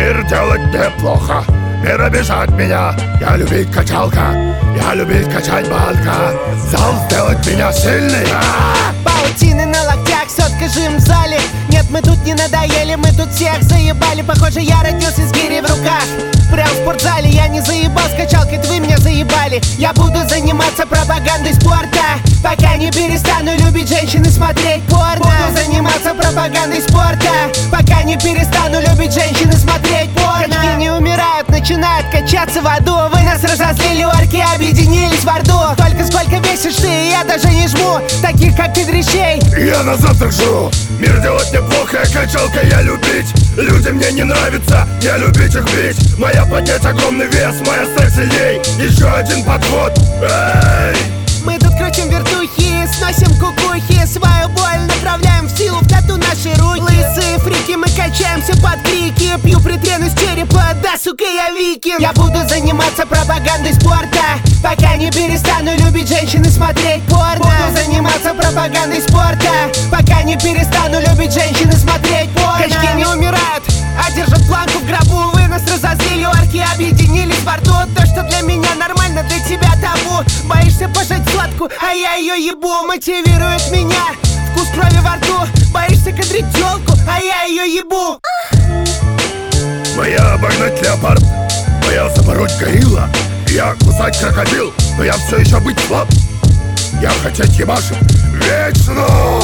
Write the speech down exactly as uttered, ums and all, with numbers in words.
Мир делать неплохо, мир обижать меня. Я любить качалка, я любить качать банка. Зал сделать меня сильный. Паутины на локтях, сотка жим в зале. Нет, мы тут не надоели, мы тут всех заебали. Похоже, я родился с гири в руках. Прям в спортзале, я не заебал с качалкой, это вы меня заебали. Я буду заниматься пропагандой спорта, пока не перестану любить женщин и смотреть порно. Буду заниматься пропагандой спорта, пока не перестану любить женщин и смотреть порно. Качки не умирают, начинают качаться в аду. Вы нас разозлили, орки объединились в орду. Только сколько весишь ты, я даже не жму таких, как ты, дрищей. Я на завтрак жру. Мир делать неплохо, качалка я любить. Люди мне не нравятся, я любить их бить. Моя поднять огромный вес, моя стать сильней. Еще один подход. Эй! Мы тут крутим вертухи, сносим кукухи. Свою боль направляем в силу, в тату наши руки. Лысые фрики, мы качаемся под крики. Пью притрену с черепа, да, сука, я викинг. Я буду заниматься пропагандой спорта, пока не перестану любить женщин и смотреть порно. Буду заниматься пропагандой спорта, пока не перестану любить женщин и смотреть порно. Качки не умирают, а держат планку в гробу. Вы нас разозлили, орки объединились в аду. То, что для меня нормально, для тебя табу. Боишься пожать сладку, а я ее ебу. Мотивирует меня вкус крови во рту. Боишься кадрить тёлку, а я ее ебу. Моя обогнать леопард, моя запороть горилла. Я кусать крокодил, но я все еще быть слаб. Я хотеть ебашить вечно.